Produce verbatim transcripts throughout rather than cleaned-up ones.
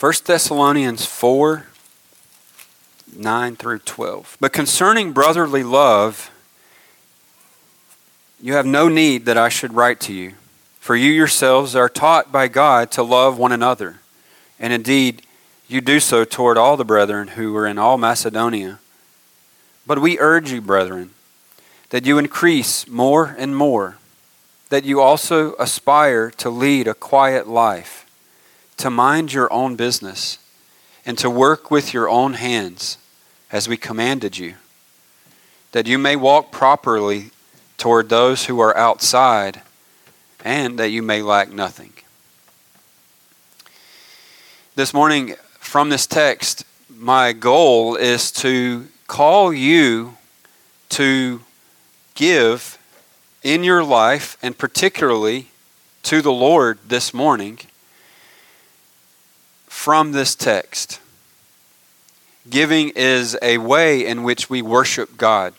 First Thessalonians four, nine through twelve. But concerning brotherly love, you have no need that I should write to you, for you yourselves are taught by God to love one another. And indeed, you do so toward all the brethren who are in all Macedonia. But we urge you, brethren, that you increase more and more, that you also aspire to lead a quiet life, to mind your own business, and to work with your own hands, as we commanded you, that you may walk properly toward those who are outside, and that you may lack nothing. This morning, from this text, my goal is to call you to give in your life, and particularly to the Lord this morning, from this text. Giving is a way in which we worship God.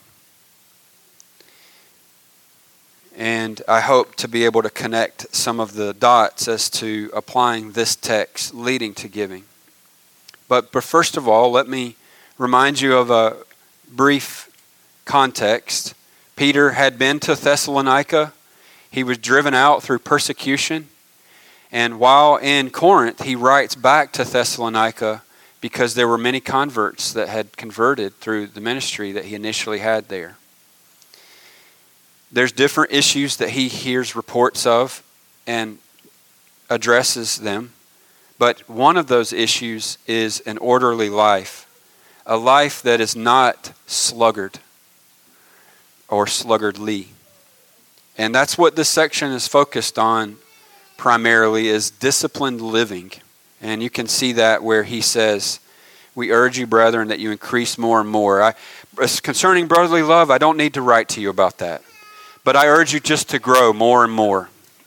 And I hope to be able to connect some of the dots as to applying this text leading to giving. But, but first of all, let me remind you of a brief context. Peter had been to Thessalonica. He was driven out through persecution. And while in Corinth, he writes back to Thessalonica because there were many converts that had converted through the ministry that he initially had there. There's different issues that he hears reports of and addresses them. But one of those issues is an orderly life, a life that is not sluggard or sluggardly. And that's what this section is focused on primarily, is disciplined living. And you can see that where he says, we urge you, brethren, that you increase more and more. I, concerning brotherly love, I don't need to write to you about that. But I urge you just to grow more and more.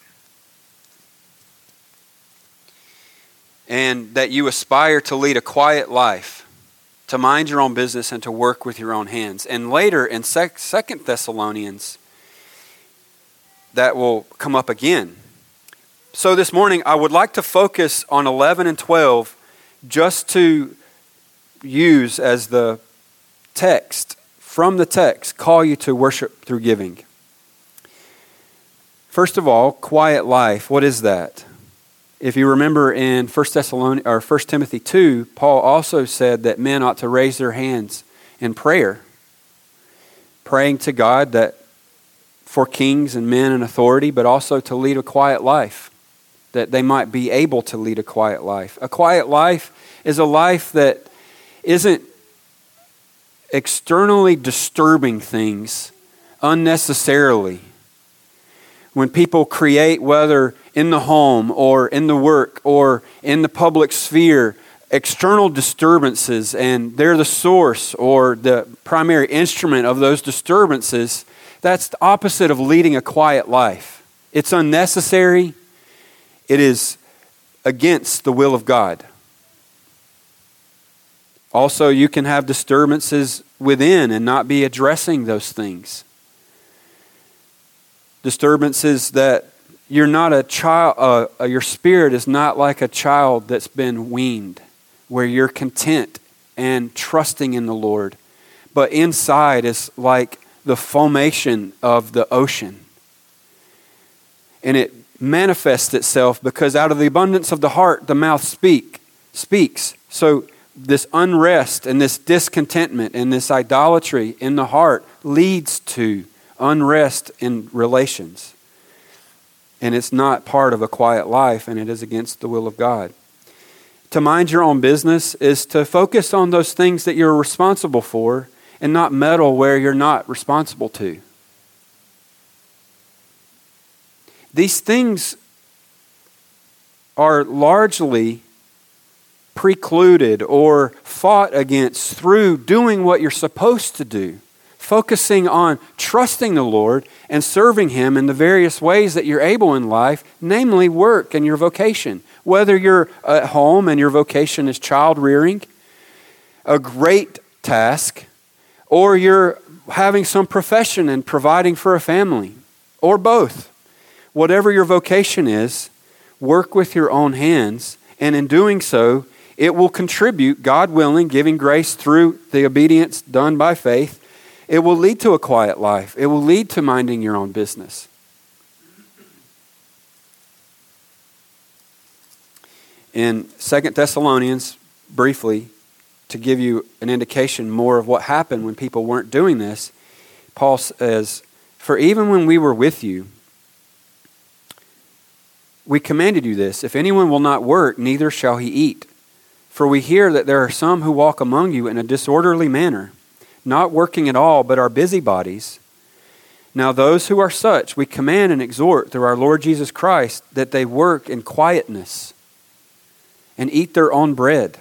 And that you aspire to lead a quiet life, to mind your own business and to work with your own hands. And later in Second Thessalonians, that will come up again. So this morning, I would like to focus on eleven and twelve just to use as the text, from the text, call you to worship through giving. First of all, quiet life. What is that? If you remember in First Thessalonians or First Timothy two, Paul also said that men ought to raise their hands in prayer, praying to God that for kings and men in authority, but also to lead a quiet life, that they might be able to lead a quiet life. A quiet life is a life that isn't externally disturbing things unnecessarily. When people create, whether in the home or in the work or in the public sphere, external disturbances, and they're the source or the primary instrument of those disturbances, that's the opposite of leading a quiet life. It's unnecessary. It is against the will of God. Also, you can have disturbances within and not be addressing those things. Disturbances that you're not a child, uh, uh, your spirit is not like a child that's been weaned, where you're content and trusting in the Lord. But inside is like the formation of the ocean. And it manifests itself because out of the abundance of the heart, the mouth speak speaks. So this unrest and this discontentment and this idolatry in the heart leads to unrest in relations. And it's not part of a quiet life, and it is against the will of God. To mind your own business is to focus on those things that you're responsible for and not meddle where you're not responsible to. These things are largely precluded or fought against through doing what you're supposed to do. Focusing on trusting the Lord and serving Him in the various ways that you're able in life, namely work and your vocation. Whether you're at home and your vocation is child rearing, a great task, or you're having some profession and providing for a family, or both. Whatever your vocation is, work with your own hands, and in doing so, It will contribute, God willing, giving grace through the obedience done by faith. It will lead to a quiet life. It will lead to minding your own business. In Second Thessalonians, briefly, to give you an indication more of what happened when people weren't doing this, Paul says, "For even when we were with you, we commanded you this, if anyone will not work, neither shall he eat. For we hear that there are some who walk among you in a disorderly manner, not working at all, but are busybodies. Now those who are such, we command and exhort through our Lord Jesus Christ that they work in quietness and eat their own bread."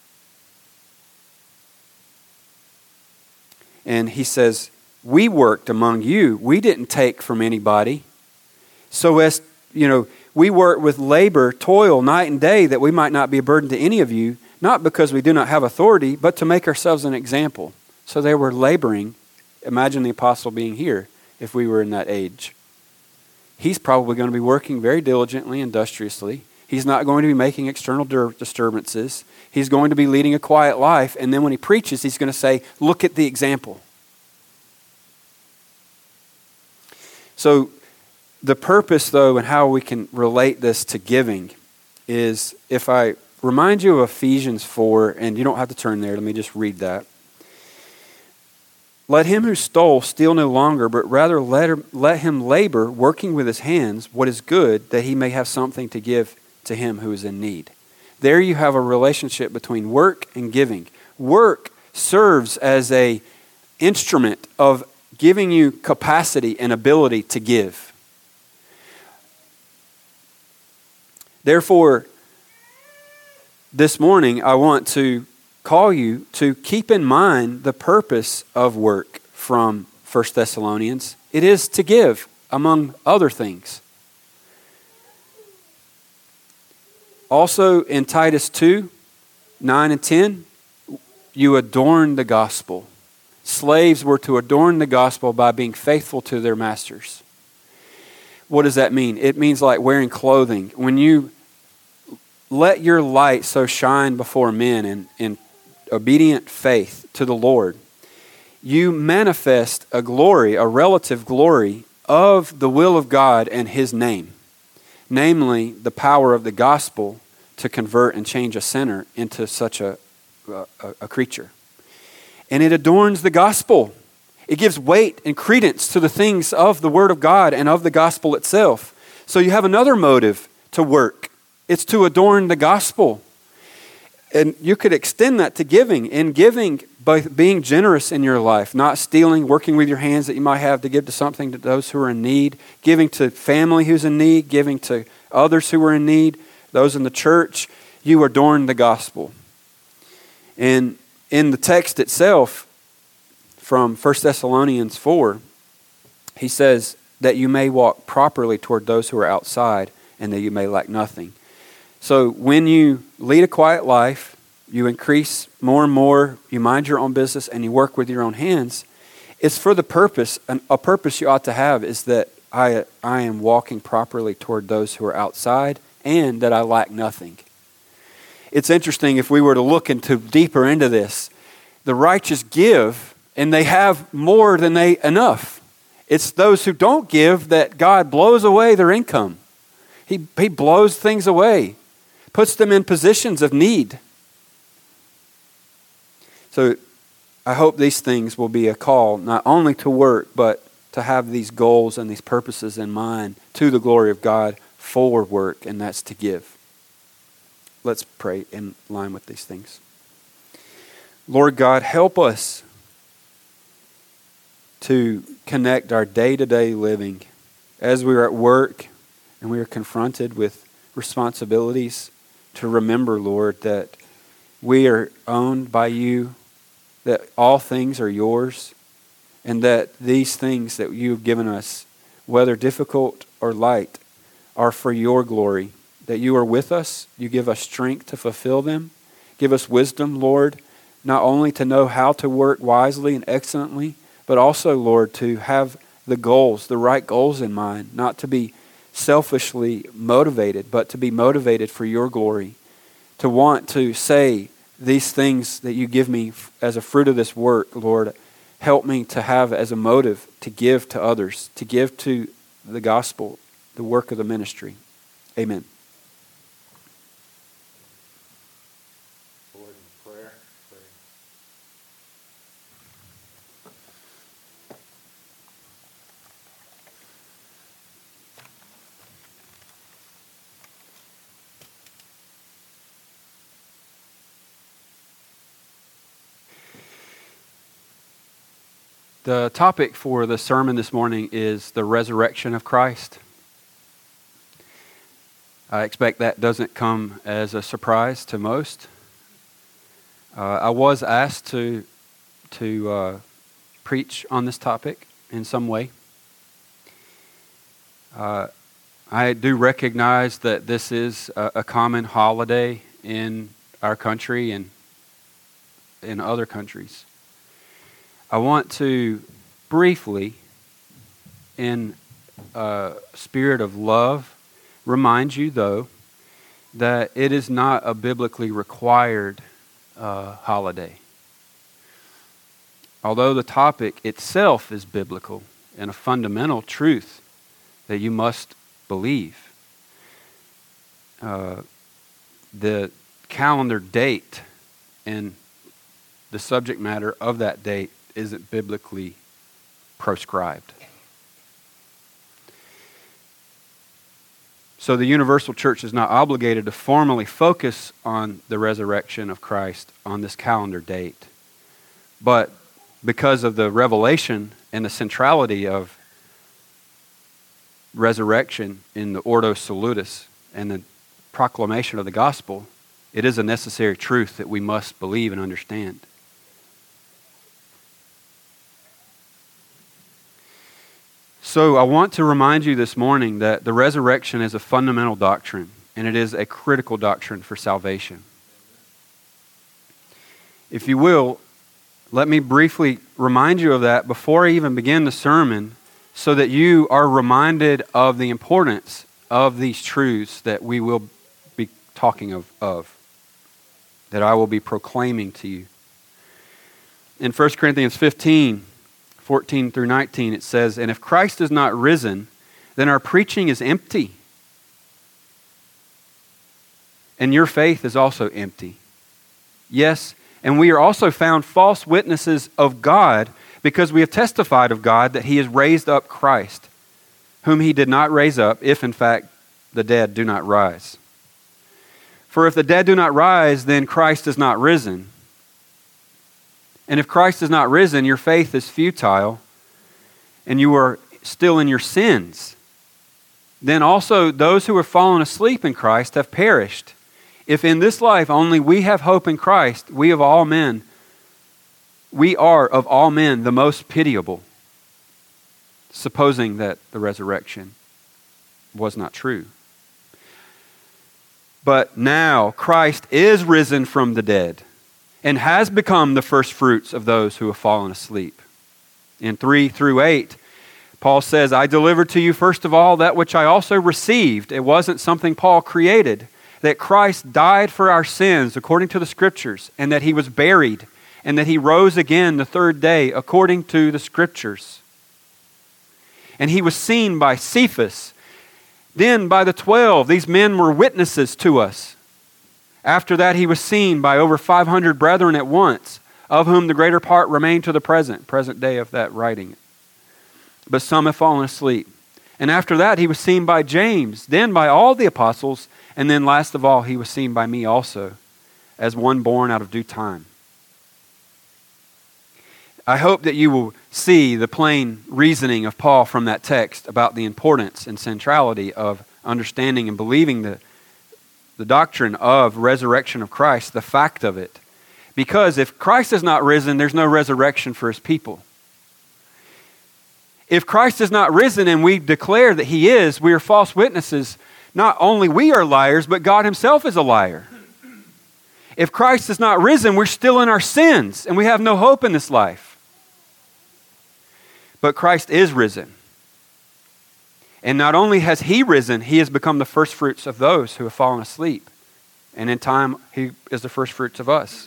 And he says, we worked among you. We didn't take from anybody. So as, you know, we work with labor, toil, night and day, that we might not be a burden to any of you, not because we do not have authority, but to make ourselves an example. So they were laboring. Imagine the apostle being here if we were in that age. He's probably going to be working very diligently, industriously. He's not going to be making external disturbances. He's going to be leading a quiet life. And then when he preaches, he's going to say, look at the example. So the purpose, though, and how we can relate this to giving is, if I remind you of Ephesians four, and you don't have to turn there, let me just read that. "Let him who stole steal no longer, but rather let him, let him labor, working with his hands what is good, that he may have something to give to him who is in need." There you have a relationship between work and giving. Work serves as an instrument of giving you capacity and ability to give. Therefore, this morning I want to call you to keep in mind the purpose of work from First Thessalonians. It is to give, among other things. Also in Titus two, nine and ten, you adorn the gospel. Slaves were to adorn the gospel by being faithful to their masters. What does that mean? It means like wearing clothing. When you let your light so shine before men in, in obedient faith to the Lord, you manifest a glory, a relative glory of the will of God and His name. Namely, the power of the gospel to convert and change a sinner into such a, a, a creature. And it adorns the gospel. It gives weight and credence to the things of the Word of God and of the gospel itself. So you have another motive to work. It's to adorn the gospel. And you could extend that to giving. In giving, by being generous in your life, not stealing, working with your hands that you might have to give to something to those who are in need, giving to family who's in need, giving to others who are in need, those in the church, you adorn the gospel. And in the text itself, from First Thessalonians four, he says that you may walk properly toward those who are outside and that you may lack nothing. So when you lead a quiet life, you increase more and more, you mind your own business, and you work with your own hands, it's for the purpose, and a purpose you ought to have is that I, I am walking properly toward those who are outside and that I lack nothing. It's interesting if we were to look into deeper into this. The righteous give, and they have more than they enough. It's those who don't give that God blows away their income. He, he blows things away, puts them in positions of need. So I hope these things will be a call not only to work, but to have these goals and these purposes in mind to the glory of God for work, and that's to give. Let's pray in line with these things. Lord God, help us to connect our day-to-day living as we are at work and we are confronted with responsibilities, to remember, Lord, that we are owned by you, that all things are yours, and that these things that you've given us, whether difficult or light, are for your glory, that you are with us, you give us strength to fulfill them. Give us wisdom, Lord, not only to know how to work wisely and excellently, but also, Lord, to have the goals, the right goals in mind, not to be selfishly motivated, but to be motivated for your glory, to want to say these things that you give me as a fruit of this work, Lord. Help me to have as a motive to give to others, to give to the gospel, the work of the ministry. Amen. Lord, in prayer. Pray. The topic for the sermon this morning is the resurrection of Christ. I expect that doesn't come as a surprise to most. Uh, I was asked to to uh, preach on this topic in some way. Uh, I do recognize that this is a, a common holiday in our country and in other countries. I want to briefly, in a spirit of love, remind you, though, that it is not a biblically required uh, holiday. Although the topic itself is biblical and a fundamental truth that you must believe, uh, the calendar date and the subject matter of that date isn't biblically proscribed. So the universal church is not obligated to formally focus on the resurrection of Christ on this calendar date. But because of the revelation and the centrality of resurrection in the Ordo Salutis and the proclamation of the gospel, it is a necessary truth that we must believe and understand. So I want to remind you this morning that the resurrection is a fundamental doctrine, and it is a critical doctrine for salvation. If you will, let me briefly remind you of that before I even begin the sermon, so that you are reminded of the importance of these truths that we will be talking of, of that I will be proclaiming to you. In First Corinthians fifteen, fourteen through nineteen, it says, "And if Christ is not risen, then our preaching is empty, and your faith is also empty. Yes, and we are also found false witnesses of God, because we have testified of God that he has raised up Christ, whom he did not raise up, if in fact the dead do not rise. For if the dead do not rise, then Christ is not risen. And if Christ is not risen, your faith is futile, and you are still in your sins. Then also those who have fallen asleep in Christ have perished. If in this life only we have hope in Christ, we of all men, we are of all men the most pitiable, supposing that the resurrection was not true. But now Christ is risen from the dead, and has become the first fruits of those who have fallen asleep." In three through eight, Paul says, "I delivered to you first of all that which I also received." It wasn't something Paul created. That Christ died for our sins according to the Scriptures, and that he was buried, and that he rose again the third day according to the Scriptures. And he was seen by Cephas, then by the twelve. These men were witnesses to us. After that, he was seen by over five hundred brethren at once, of whom the greater part remain to the present, present day of that writing. But some have fallen asleep. And after that, he was seen by James, then by all the apostles, and then last of all, he was seen by me also, as one born out of due time. I hope that you will see the plain reasoning of Paul from that text about the importance and centrality of understanding and believing the the doctrine of resurrection of Christ, the fact of it. Because if Christ is not risen, there's no resurrection for his people. If Christ is not risen and we declare that he is, we are false witnesses. Not only we are liars, but God himself is a liar. If Christ is not risen, we're still in our sins and we have no hope in this life. But Christ is risen. And not only has he risen, he has become the first fruits of those who have fallen asleep. And in time, he is the first fruits of us.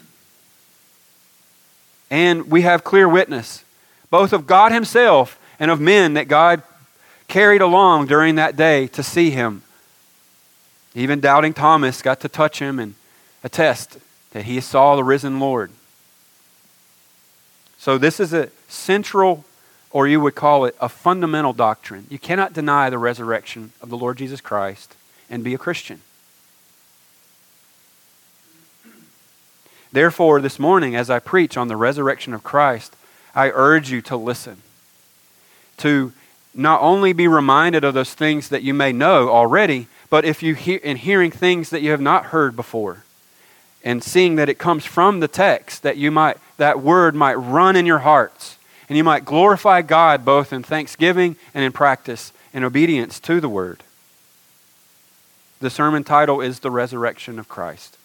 And we have clear witness, both of God himself and of men that God carried along during that day to see him. Even doubting Thomas got to touch him and attest that he saw the risen Lord. So this is a central, or you would call it a fundamental doctrine. You cannot deny the resurrection of the Lord Jesus Christ and be a Christian. Therefore, this morning, as I preach on the resurrection of Christ, I urge you to listen. To not only be reminded of those things that you may know already, but if you hear in hearing things that you have not heard before, and seeing that it comes from the text, that you might that word might run in your hearts, and you might glorify God both in thanksgiving and in practice and obedience to the word. The sermon title is The Resurrection of Christ.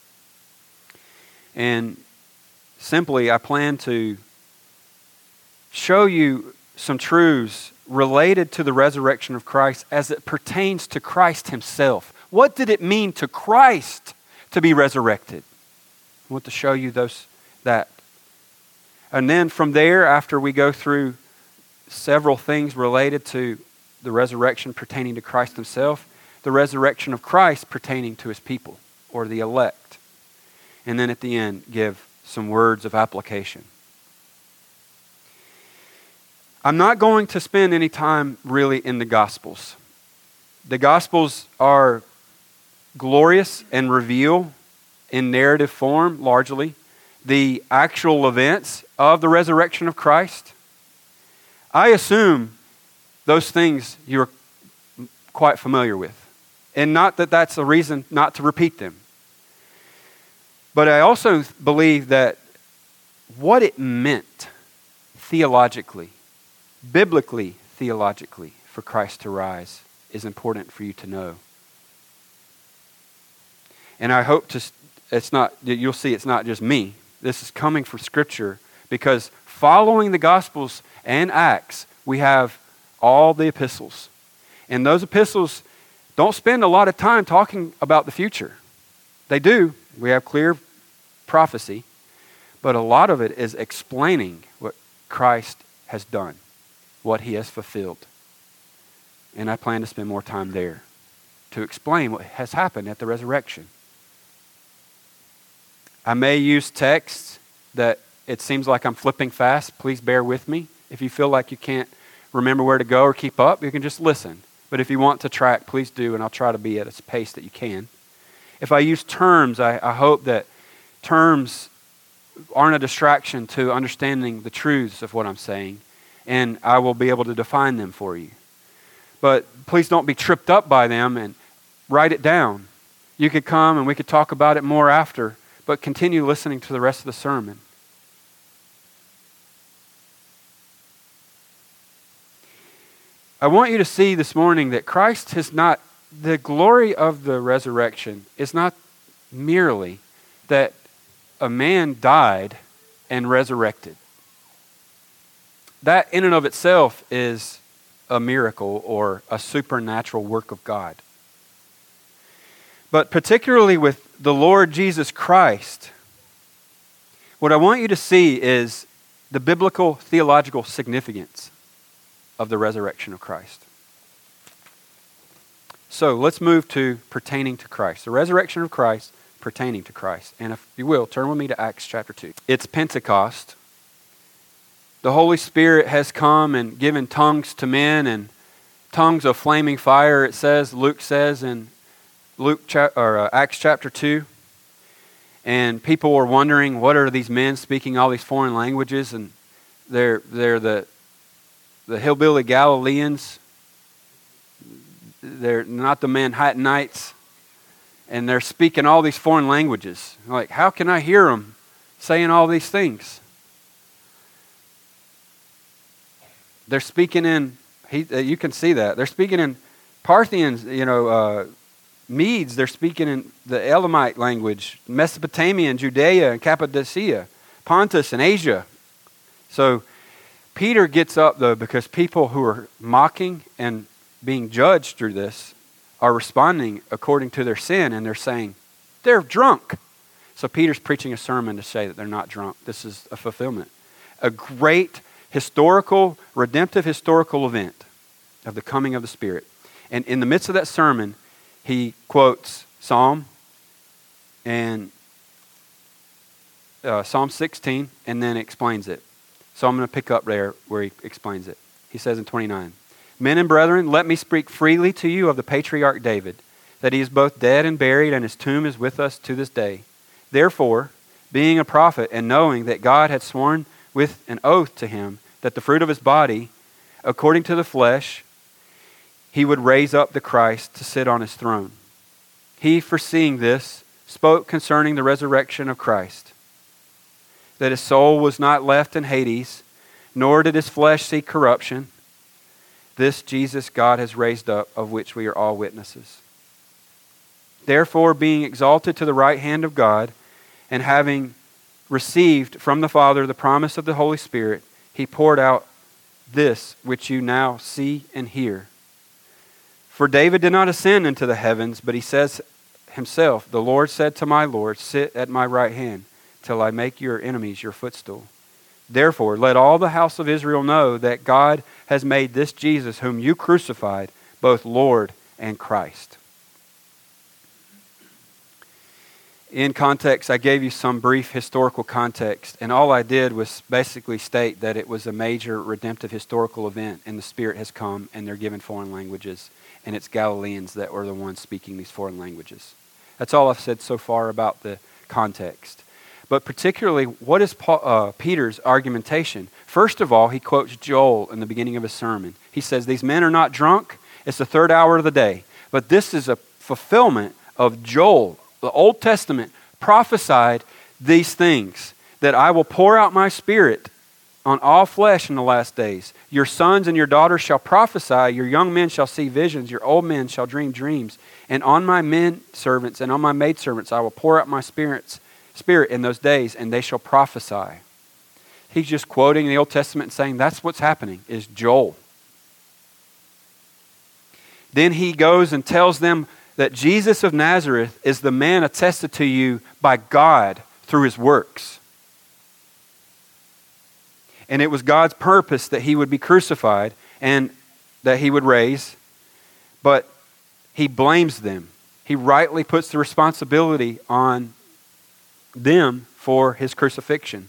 And simply, I plan to show you some truths related to the resurrection of Christ as it pertains to Christ himself. What did it mean to Christ to be resurrected? I want to show you those that. And then from there, after we go through several things related to the resurrection pertaining to Christ himself, the resurrection of Christ pertaining to his people or the elect. And then at the end, give some words of application. I'm not going to spend any time really in the Gospels. The Gospels are glorious and reveal in narrative form, largely, the actual events of the resurrection of Christ. I assume those things you're quite familiar with. And not that that's a reason not to repeat them. But I also believe that what it meant theologically, biblically theologically, for Christ to rise is important for you to know. And I hope to, it's not, you'll see it's not just me. This is coming from Scripture, because following the Gospels and Acts, we have all the epistles. And those epistles don't spend a lot of time talking about the future. They do. We have clear prophecy. But a lot of it is explaining what Christ has done, what he has fulfilled. And I plan to spend more time there to explain what has happened at the resurrection. I may use texts that it seems like I'm flipping fast. Please bear with me. If you feel like you can't remember where to go or keep up, you can just listen. But if you want to track, please do, and I'll try to be at a pace that you can. If I use terms, I, I hope that terms aren't a distraction to understanding the truths of what I'm saying, and I will be able to define them for you. But please don't be tripped up by them, and write it down. You could come and we could talk about it more after, but continue listening to the rest of the sermon. I want you to see this morning that Christ has not, the glory of the resurrection is not merely that a man died and resurrected. That in and of itself is a miracle or a supernatural work of God. But particularly with the Lord Jesus Christ, what I want you to see is the biblical theological significance of the resurrection of Christ. So let's move to pertaining to Christ. The resurrection of Christ pertaining to Christ. And if you will, turn with me to Acts chapter two. It's Pentecost. The Holy Spirit has come and given tongues to men, and tongues of flaming fire, it says, Luke says in Luke cha- or uh, Acts chapter two. And people were wondering, what are these men speaking all these foreign languages? And they're they're the the hillbilly Galileans. They're not the Manhattanites. And they're speaking all these foreign languages. Like, how can I hear them saying all these things? They're speaking in, he, uh, you can see that. They're speaking in Parthians, you know, uh, Medes. They're speaking in the Elamite language, Mesopotamia and Judea and Cappadocia, Pontus and Asia. So Peter gets up, though, because people who are mocking and being judged through this are responding according to their sin, and they're saying, They're drunk. So Peter's preaching a sermon to say that they're not drunk. This is a fulfillment. A great historical, redemptive historical event of the coming of the Spirit. And in the midst of that sermon, he quotes Psalm and uh, Psalm sixteen and then explains it. So I'm going to pick up there where he explains it. He says in twenty-nine, "Men and brethren, let me speak freely to you of the patriarch David, that he is both dead and buried, and his tomb is with us to this day. Therefore, being a prophet, and knowing that God had sworn with an oath to him that the fruit of his body, according to the flesh, he would raise up the Christ to sit on his throne. He, foreseeing this, spoke concerning the resurrection of Christ, that his soul was not left in Hades, nor did his flesh see corruption. This Jesus God has raised up, of which we are all witnesses. Therefore, being exalted to the right hand of God, and having received from the Father the promise of the Holy Spirit, he poured out this which you now see and hear. For David did not ascend into the heavens, but he says himself, the Lord said to my Lord, sit at my right hand, till I make your enemies your footstool. Therefore, let all the house of Israel know that God has made this Jesus, whom you crucified, both Lord and Christ." In context, I gave you some brief historical context, and all I did was basically state that it was a major redemptive historical event, and the Spirit has come, and they're given foreign languages, and it's Galileans that were the ones speaking these foreign languages. That's all I've said so far about the context. But particularly, what is Paul, uh, Peter's argumentation? First of all, he quotes Joel in the beginning of his sermon. He says, these men are not drunk. It's the third hour of the day. But this is a fulfillment of Joel. The Old Testament prophesied these things, that I will pour out my Spirit on all flesh in the last days. Your sons and your daughters shall prophesy. Your young men shall see visions. Your old men shall dream dreams. And on my men servants and on my maidservants I will pour out my spirits, spirit in those days, and they shall prophesy. He's just quoting the Old Testament and saying that's what's happening, is Joel. Then he goes and tells them that Jesus of Nazareth is the man attested to you by God through his works. And it was God's purpose that he would be crucified and that he would raise, but he blames them. He rightly puts the responsibility on them for his crucifixion.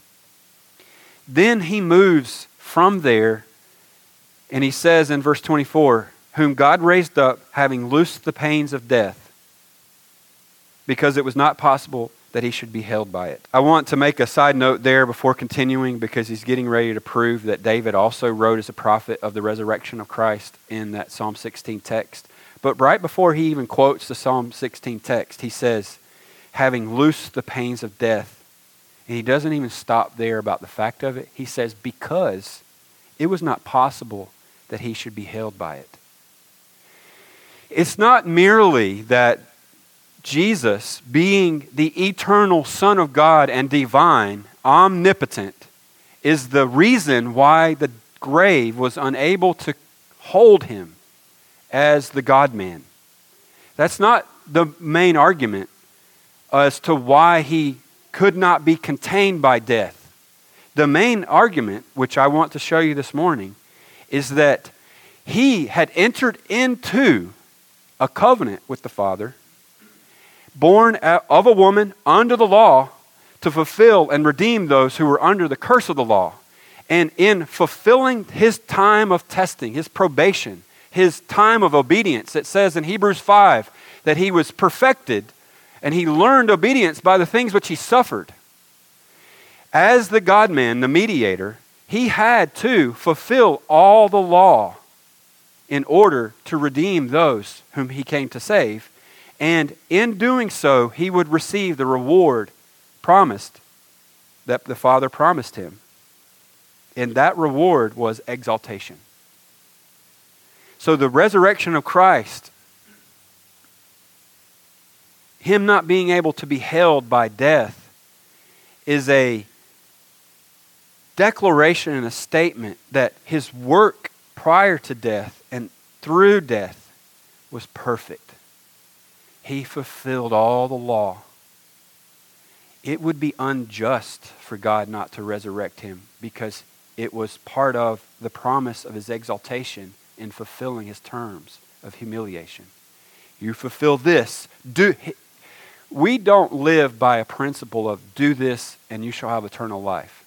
Then he moves from there and he says in verse twenty-four, whom God raised up, having loosed the pains of death, because it was not possible that he should be held by it. I want to make a side note there before continuing, because he's getting ready to prove that David also wrote as a prophet of the resurrection of Christ in that Psalm sixteen text. But right before he even quotes the Psalm sixteen text, he says, having loosed the pains of death. And he doesn't even stop there about the fact of it. He says, because it was not possible that he should be held by it. It's not merely that Jesus, being the eternal Son of God and divine, omnipotent, is the reason why the grave was unable to hold him as the God-man. That's not the main argument as to why he could not be contained by death. The main argument, which I want to show you this morning, is that he had entered into a covenant with the Father, born of a woman under the law, to fulfill and redeem those who were under the curse of the law. And in fulfilling his time of testing, his probation, his time of obedience, it says in Hebrews five that he was perfected and he learned obedience by the things which he suffered. As the God-man, the mediator, he had to fulfill all the law in order to redeem those whom he came to save. And in doing so, he would receive the reward promised that the Father promised him. And that reward was exaltation. So the resurrection of Christ, him not being able to be held by death, is a declaration and a statement that his work prior to death and through death was perfect. He fulfilled all the law it would be unjust for God not to resurrect him, because it was part of the promise of his exaltation in fulfilling his terms of humiliation. You fulfill this. Do. We don't live by a principle of do this and you shall have eternal life.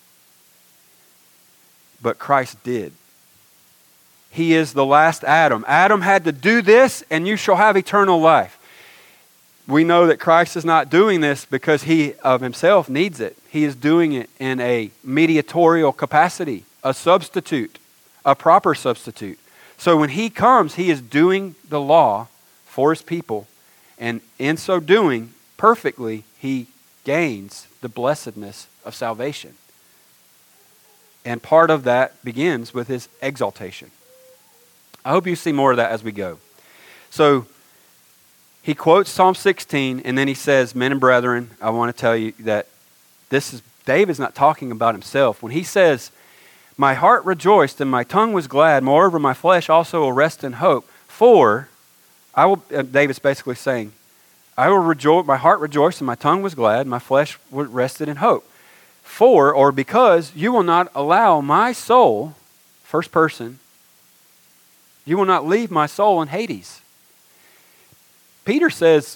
But Christ did. He is the last Adam. Adam had to do this and you shall have eternal life. We know that Christ is not doing this because he of himself needs it. He is doing it in a mediatorial capacity, a substitute, a proper substitute. So when he comes, he is doing the law for his people, and in so doing, perfectly, he gains the blessedness of salvation. And part of that begins with his exaltation. I hope you see more of that as we go. So he quotes Psalm sixteen, and then he says, men and brethren, I want to tell you that this is, David's not talking about himself. When he says, my heart rejoiced and my tongue was glad, moreover my flesh also will rest in hope. For, I will, uh, David's basically saying, I will rejoice, my heart rejoiced and my tongue was glad, my flesh rested in hope. For, or because, you will not allow my soul, first person, you will not leave my soul in Hades. Peter says,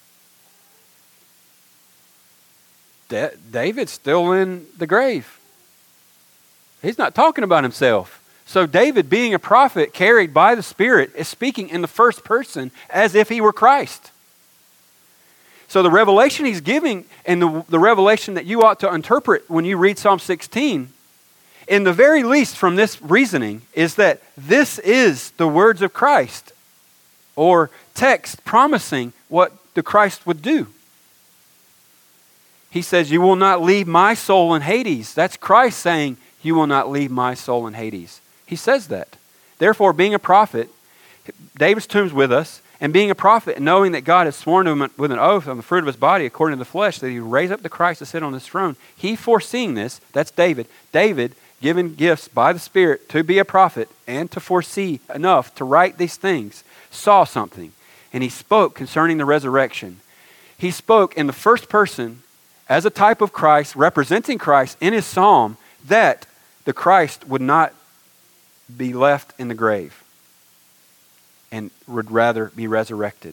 David's still in the grave. He's not talking about himself. So David, being a prophet carried by the Spirit, is speaking in the first person as if he were Christ. So the revelation he's giving, and the, the revelation that you ought to interpret when you read Psalm sixteen, in the very least from this reasoning, is that this is the words of Christ, or text promising what the Christ would do. He says, you will not leave my soul in Hades. That's Christ saying, you will not leave my soul in Hades. He says that. Therefore, being a prophet, David's tomb's with us, and being a prophet, and knowing that God has sworn to him with an oath on the fruit of his body, according to the flesh, that he would raise up the Christ to sit on his throne. He foreseeing this, that's David. David, given gifts by the Spirit to be a prophet and to foresee enough to write these things, saw something. And he spoke concerning the resurrection. He spoke in the first person as a type of Christ, representing Christ in his psalm, that the Christ would not be left in the grave and would rather be resurrected.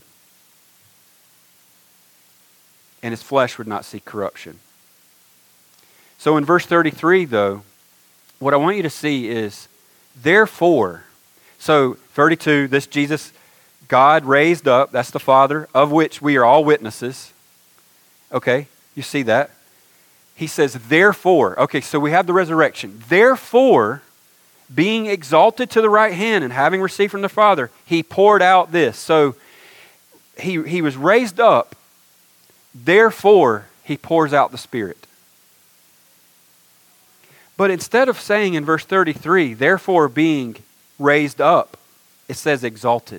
And his flesh would not see corruption. So in verse thirty-three, though, what I want you to see is, therefore, so thirty-two, this Jesus, God raised up, that's the Father, of which we are all witnesses. Okay, you see that? He says, therefore, okay, so we have the resurrection. Therefore, being exalted to the right hand and having received from the Father, he poured out this. So he, he was raised up, therefore he pours out the Spirit. But instead of saying in verse thirty-three, therefore being raised up, it says exalted.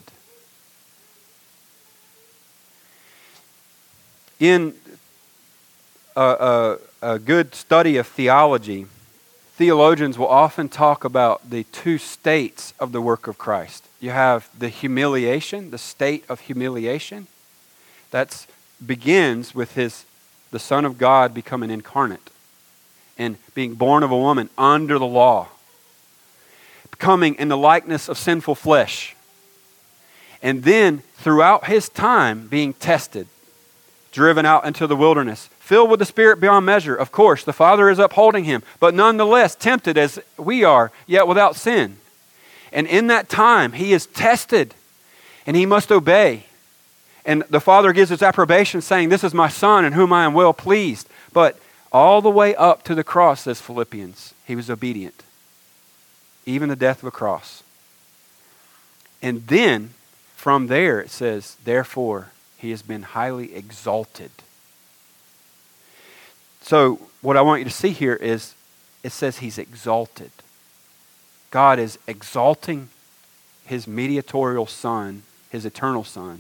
In a, a, a good study of theology, theologians will often talk about the two states of the work of Christ. You have the humiliation, the state of humiliation. That begins with his, the Son of God becoming incarnate and being born of a woman under the law, coming in the likeness of sinful flesh, and then throughout his time being tested, driven out into the wilderness, filled with the Spirit beyond measure. Of course, the Father is upholding him, but nonetheless tempted as we are, yet without sin. And in that time, he is tested, and he must obey. And the Father gives his approbation, saying, this is my Son in whom I am well pleased. But all the way up to the cross, says Philippians, he was obedient. Even the death of a cross. And then, from there, it says, therefore, he has been highly exalted. So, what I want you to see here is, it says he's exalted. God is exalting his mediatorial Son, his eternal Son.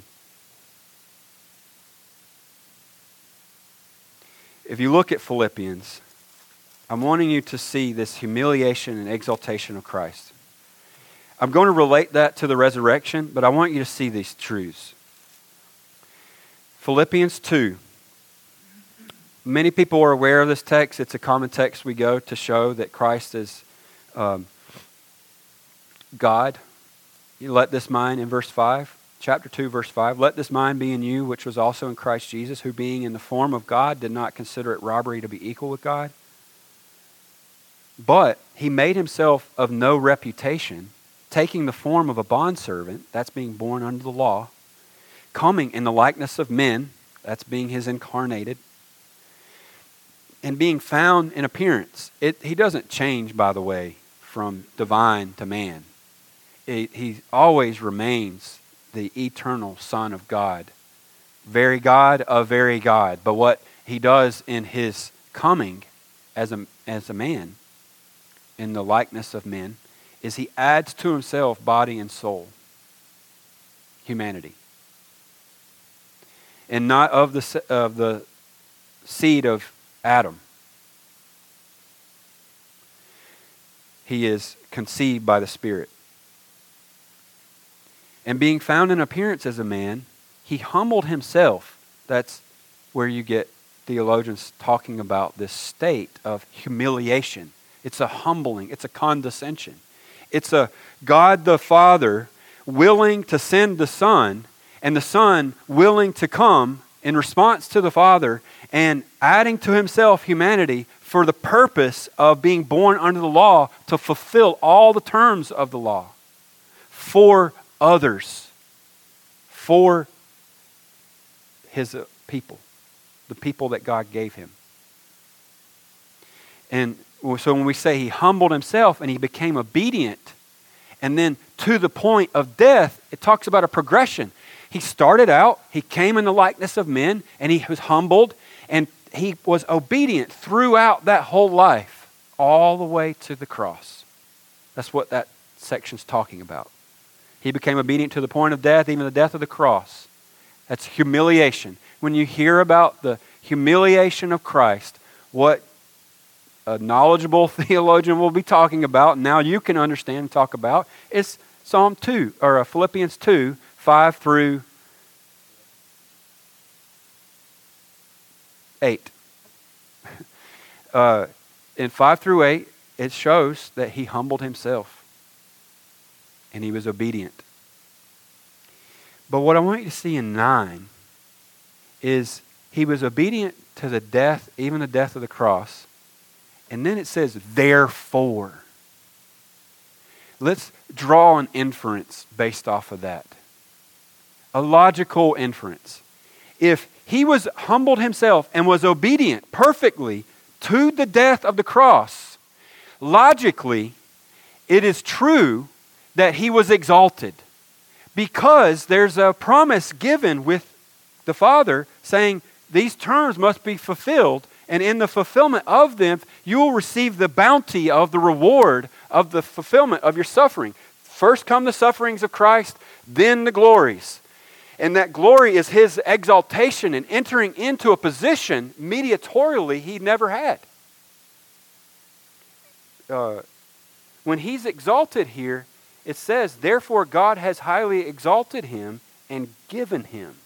If you look at Philippians, I'm wanting you to see this humiliation and exaltation of Christ. I'm going to relate that to the resurrection, but I want you to see these truths. Philippians two. Many people are aware of this text. It's a common text we go to show that Christ is um, God. You let this mind in verse five, chapter two, verse five, let this mind be in you, which was also in Christ Jesus, who being in the form of God did not consider it robbery to be equal with God. But he made himself of no reputation, taking the form of a bondservant, that's being born under the law, coming in the likeness of men, that's being his incarnated, and being found in appearance. It, he doesn't change, by the way, from divine to man. It, he always remains the eternal Son of God. Very God of very God. But what he does in his coming as a, as a man, in the likeness of men, is he adds to himself body and soul, humanity. And not of the, of the seed of Adam. He is conceived by the Spirit. And being found in appearance as a man, he humbled himself. That's where you get theologians talking about this state of humiliation. It's a humbling. It's a condescension. It's a God the Father willing to send the Son, and the Son willing to come in response to the Father and adding to himself humanity for the purpose of being born under the law to fulfill all the terms of the law for others, for his people, the people that God gave him. And so when we say he humbled himself and he became obedient, and then to the point of death, it talks about a progression. He started out, he came in the likeness of men, and he was humbled, and he was obedient throughout that whole life, all the way to the cross. That's what that section's talking about. He became obedient to the point of death, even the death of the cross. That's humiliation. When you hear about the humiliation of Christ, what a knowledgeable theologian will be talking about, now you can understand and talk about, is Psalm two, or Philippians two, five through eight. Uh, in five through eight, it shows that he humbled himself and he was obedient. But what I want you to see in nine is he was obedient to the death, even the death of the cross. And then it says, therefore. Let's draw an inference based off of that. A logical inference. If he was humbled himself and was obedient perfectly to the death of the cross, logically, it is true that he was exalted. Because there's a promise given with the Father saying these terms must be fulfilled, and in the fulfillment of them, you will receive the bounty of the reward of the fulfillment of your suffering. First come the sufferings of Christ, then the glories. And that glory is his exaltation and entering into a position mediatorially he never had. Uh, when he's exalted here, it says, therefore God has highly exalted him and given him.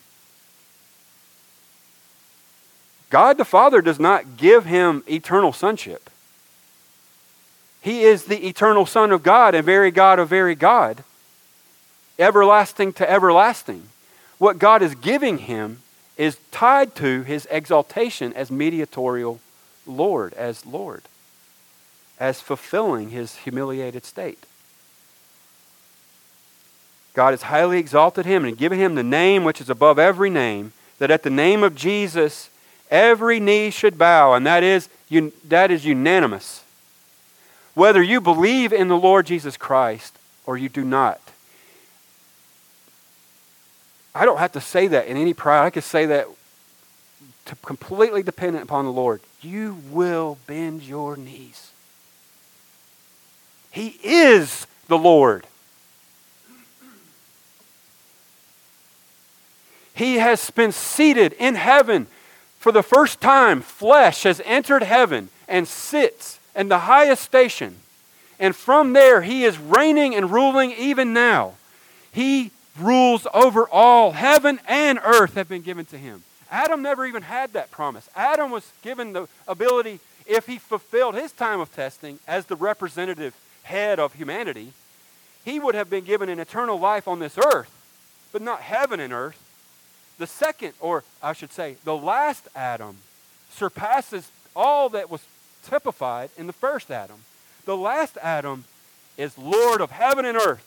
God the Father does not give him eternal sonship. He is the eternal Son of God and very God of very God, everlasting to everlasting. What God is giving him is tied to his exaltation as mediatorial Lord, as Lord, as fulfilling his humiliated state. God has highly exalted him and given him the name which is above every name, that at the name of Jesus every knee should bow, and that is, that is unanimous. Whether you believe in the Lord Jesus Christ or you do not. I don't have to say that in any pride. I can say that to completely dependent upon the Lord. You will bend your knees. He is the Lord. He has been seated in heaven. For the first time, flesh has entered heaven and sits in the highest station. And from there, he is reigning and ruling even now. He rules over all. Heaven and earth have been given to him. Adam never even had that promise. Adam was given the ability, if he fulfilled his time of testing as the representative head of humanity, he would have been given an eternal life on this earth, but not heaven and earth. The second, or I should say, the last Adam surpasses all that was typified in the first Adam. The last Adam is Lord of heaven and earth.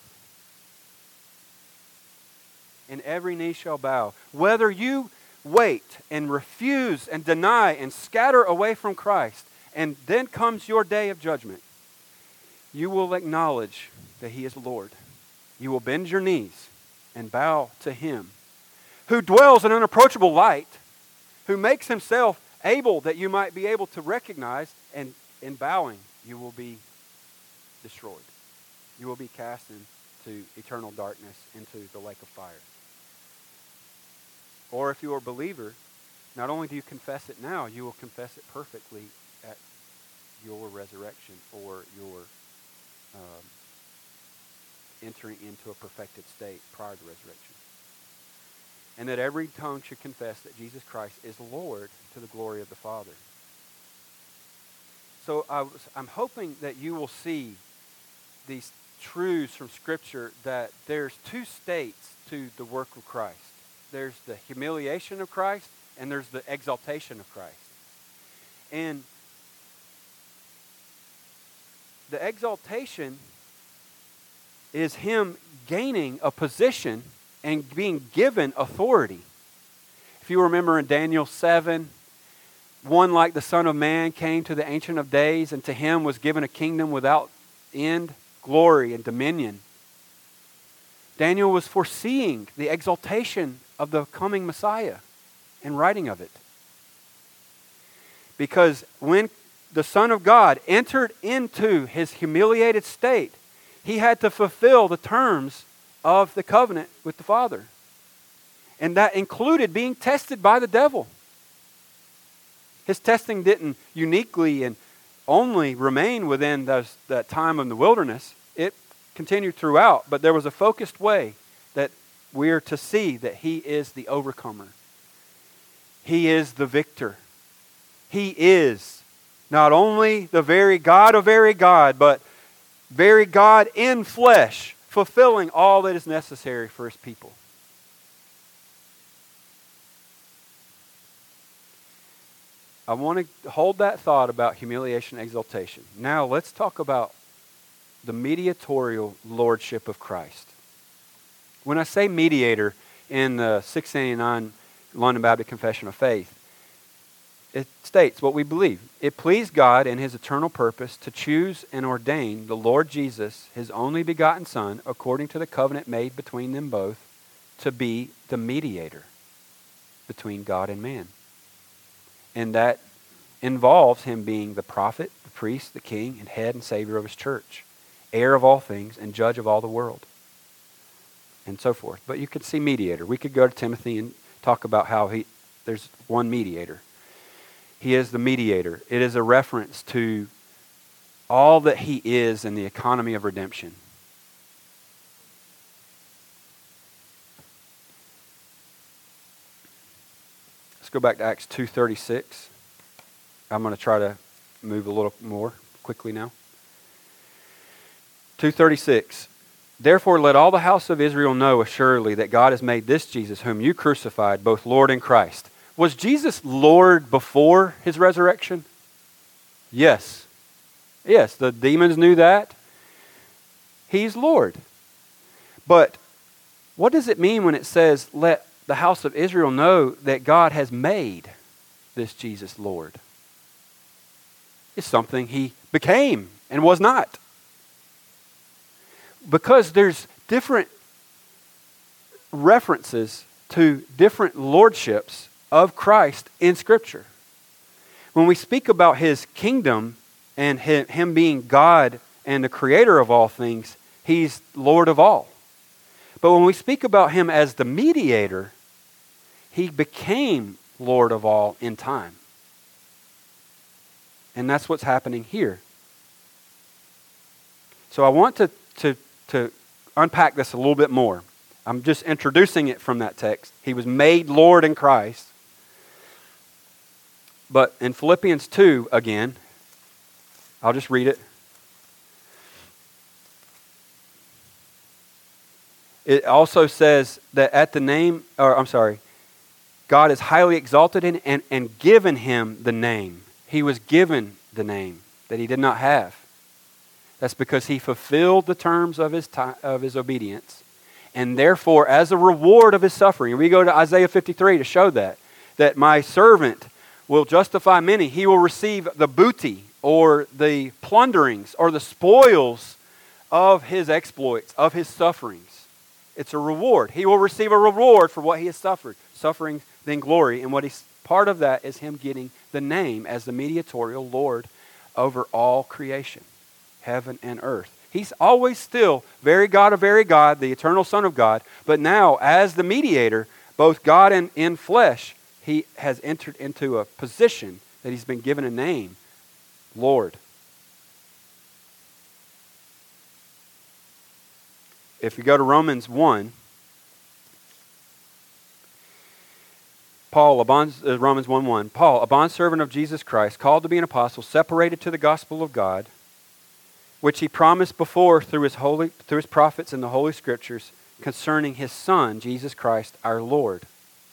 And every knee shall bow. Whether you wait and refuse and deny and scatter away from Christ, and then comes your day of judgment, you will acknowledge that He is Lord. You will bend your knees and bow to Him, who dwells in unapproachable light, who makes Himself able that you might be able to recognize, and in bowing you will be destroyed. You will be cast into eternal darkness, into the lake of fire. Or if you are a believer, not only do you confess it now, you will confess it perfectly at your resurrection or your um, entering into a perfected state prior to resurrection. And that every tongue should confess that Jesus Christ is Lord to the glory of the Father. So I was, I'm hoping that you will see these truths from Scripture, that there's two states to the work of Christ. There's the humiliation of Christ, and there's the exaltation of Christ. And the exaltation is Him gaining a position and being given authority. If you remember in Daniel seven, one like the Son of Man came to the Ancient of Days, and to Him was given a kingdom without end, glory, and dominion. Daniel was foreseeing the exaltation of the coming Messiah and writing of it. Because when the Son of God entered into His humiliated state, He had to fulfill the terms of the covenant with the Father. And that included being tested by the devil. His testing didn't uniquely and only remain within those, that time in the wilderness. It continued throughout, but there was a focused way that we are to see that He is the overcomer. He is the victor. He is not only the very God of very God, but very God in flesh, fulfilling all that is necessary for His people. I want to hold that thought about humiliation and exaltation. Now let's talk about the mediatorial lordship of Christ. When I say mediator in the six eighty-nine London Baptist Confession of Faith, it states what we believe. It pleased God in His eternal purpose to choose and ordain the Lord Jesus, His only begotten Son, according to the covenant made between them both, to be the mediator between God and man. And that involves Him being the prophet, the priest, the king, and head and savior of His church, heir of all things, and judge of all the world, and so forth. But you could see mediator. We could go to Timothy and talk about how he there's one mediator. He is the mediator. It is a reference to all that He is in the economy of redemption. Let's go back to Acts two thirty-six. I'm going to try to move a little more quickly now. two thirty-six. Therefore let all the house of Israel know assuredly that God has made this Jesus, whom you crucified, both Lord and Christ. Was Jesus Lord before His resurrection? Yes. Yes, the demons knew that. He's Lord. But what does it mean when it says, let the house of Israel know that God has made this Jesus Lord? It's something He became and was not. Because there's different references to different lordships of Christ in Scripture. When we speak about His kingdom and Him being God and the creator of all things, He's Lord of all. But when we speak about Him as the mediator, He became Lord of all in time. And that's what's happening here. So I want to, to, to unpack this a little bit more. I'm just introducing it from that text. He was made Lord in Christ. But in Philippians two, again, I'll just read it. It also says that at the name, or I'm sorry, God is highly exalted in and, and given him the name. He was given the name that he did not have. That's because he fulfilled the terms of his time, of his obedience. And therefore, as a reward of his suffering, we go to Isaiah fifty-three to show that, that my servant will justify many. He will receive the booty or the plunderings or the spoils of his exploits, of his sufferings. It's a reward. He will receive a reward for what he has suffered. Suffering, then glory. And what he's part of that is him getting the name as the mediatorial Lord over all creation, heaven and earth. He's always still very God of very God, the eternal Son of God. But now, as the mediator, both God and in flesh, he has entered into a position that he's been given a name, Lord. If you go to Romans one, Paul, a bond, uh, Romans one one, Paul, a bondservant of Jesus Christ, called to be an apostle, separated to the gospel of God, which he promised before through his holy, through his prophets in the Holy Scriptures, concerning his Son, Jesus Christ, our Lord.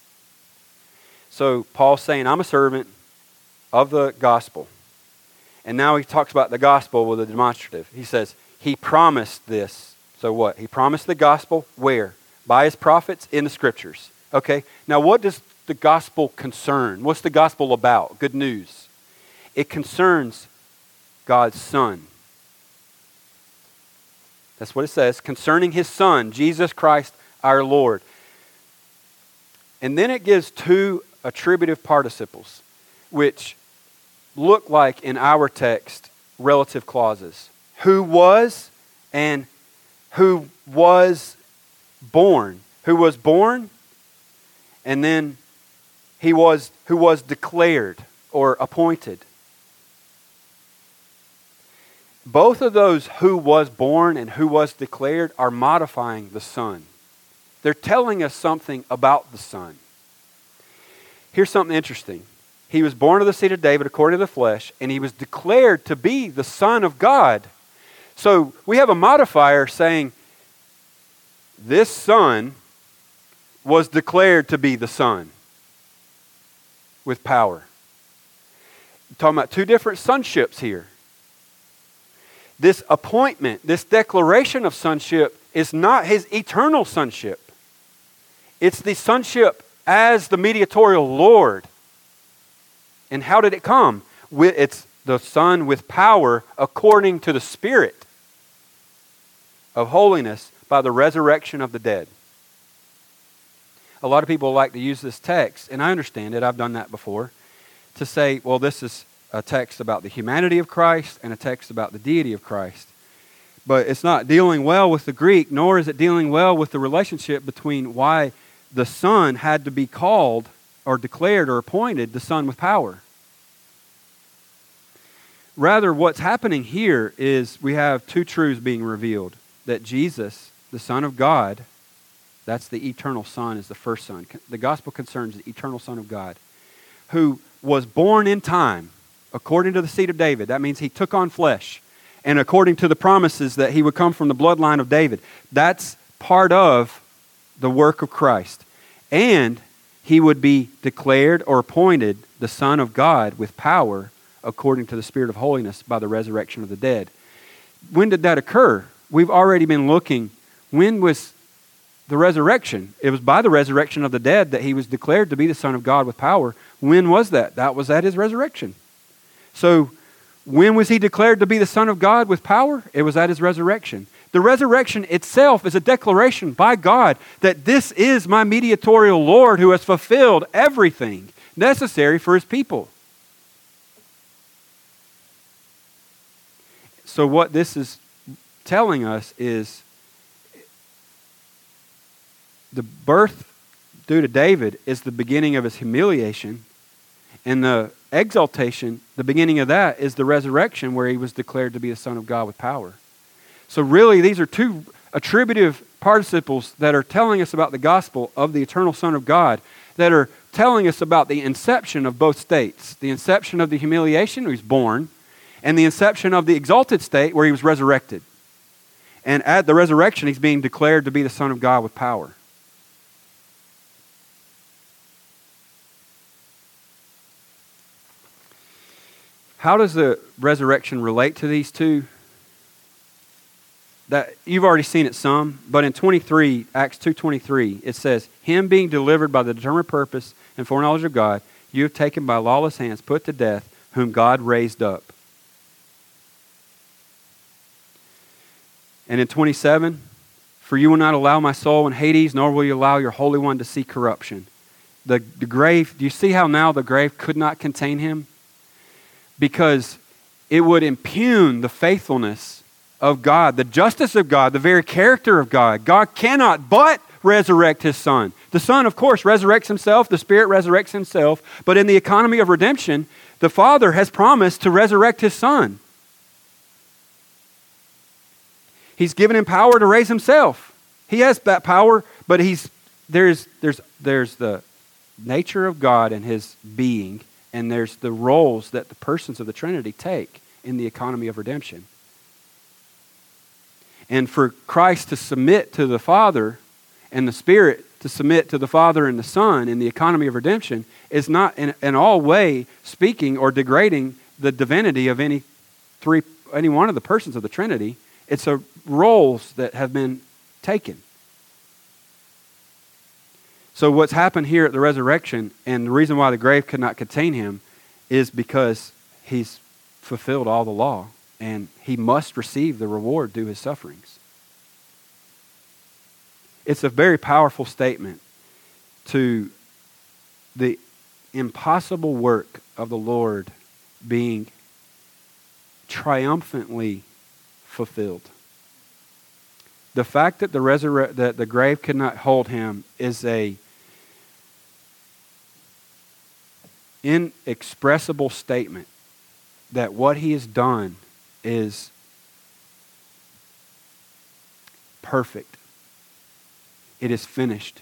So Paul's saying, I'm a servant of the gospel. And now he talks about the gospel with a demonstrative. He says, he promised this. So what? He promised the gospel where? By his prophets in the Scriptures. Okay, now what does the gospel concern? What's the gospel about? Good news. It concerns God's Son. That's what it says, concerning his Son, Jesus Christ our Lord. And then it gives two attributive participles, which look like in our text relative clauses. Who was and who was born. Who was born, and then he was who was declared or appointed. Both of those who was born and who was declared are modifying the Son. They're telling us something about the Son. Here's something interesting. He was born of the seed of David according to the flesh, and he was declared to be the Son of God. So we have a modifier saying this Son was declared to be the Son with power. We're talking about two different sonships here. This appointment, this declaration of sonship is not his eternal sonship. It's the sonship as the mediatorial Lord. And how did it come? It's the Son with power according to the Spirit of holiness by the resurrection of the dead. A lot of people like to use this text, and I understand it, I've done that before, to say, well, this is a text about the humanity of Christ and a text about the deity of Christ. But it's not dealing well with the Greek, nor is it dealing well with the relationship between why the Son had to be called or declared or appointed the Son with power. Rather, what's happening here is we have two truths being revealed. That Jesus, the Son of God, that's the eternal Son, is the first Son. The gospel concerns the eternal Son of God, who was born in time, according to the seed of David. That means he took on flesh. And according to the promises that he would come from the bloodline of David. That's part of the work of Christ. And he would be declared or appointed the Son of God with power according to the Spirit of holiness by the resurrection of the dead. When did that occur? We've already been looking. When was the resurrection? It was by the resurrection of the dead that he was declared to be the Son of God with power. When was that? That was at his resurrection. So, when was he declared to be the Son of God with power? It was at his resurrection. The resurrection itself is a declaration by God that this is my mediatorial Lord who has fulfilled everything necessary for his people. So what this is telling us is the birth due to David is the beginning of his humiliation, and the exaltation, the beginning of that, is the resurrection where he was declared to be the Son of God with power. So really, these are two attributive participles that are telling us about the gospel of the eternal Son of God that are telling us about the inception of both states. The inception of the humiliation, where he was born, and the inception of the exalted state, where he was resurrected. And at the resurrection, he's being declared to be the Son of God with power. How does the resurrection relate to these two? That you've already seen it some, but in twenty-three, Acts two twenty-three, it says, "Him being delivered by the determined purpose and foreknowledge of God, you have taken by lawless hands, put to death, whom God raised up." And in twenty-seven, "For you will not allow my soul in Hades, nor will you allow your Holy One to see corruption." The, the grave, do you see how now the grave could not contain him? Because it would impugn the faithfulness of God, the justice of God, the very character of God. God cannot but resurrect his Son. The Son, of course, resurrects himself. The Spirit resurrects himself. But in the economy of redemption, the Father has promised to resurrect his Son. He's given him power to raise himself. He has that power, but he's there's there's there's the nature of God and his being, and there's the roles that the persons of the Trinity take in the economy of redemption. And for Christ to submit to the Father and the Spirit to submit to the Father and the Son in the economy of redemption is not in, in all way speaking or degrading the divinity of any three, any one of the persons of the Trinity. It's a roles that have been taken. So what's happened here at the resurrection, and the reason why the grave could not contain him, is because he's fulfilled all the law, and he must receive the reward due his sufferings. It's a very powerful statement to the impossible work of the Lord being triumphantly fulfilled. The fact that the resurre- that the grave could not hold him is a inexpressible statement that what he has done is perfect. It is finished.